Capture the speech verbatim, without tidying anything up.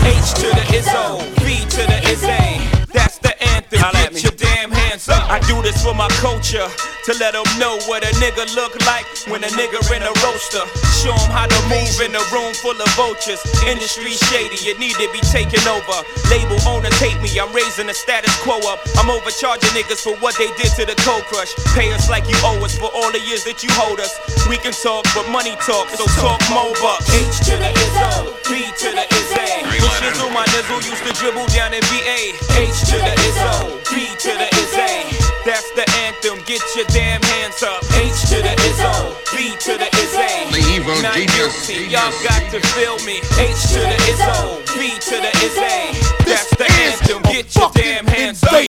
H to the Izzo, V to the Izzy. That's the anthem, get your damn hands up. I do this for my culture, to let them know what a nigga look like when a nigga in a roaster. Show them how to move in a room full of vultures. Industry shady, it need to be taken over. Label owners hate me, I'm raising the status quo up. I'm overcharging niggas for what they did to the Cold Crush. Pay us like you owe us for all the years that you hold us. We can talk, but money talk, so talk more bucks. H to the Izzo, B to the Izzy. Pushing through my nizzle, used to dribble down in V A. H to the Izzo, B to the Izzy. That's the anthem, get your damn hands up. H to the Izzo, B to the Izzy. Not guilty, y'all got to feel me. H to the Izzo, B to the Izzy. That's the anthem, get your damn hands up.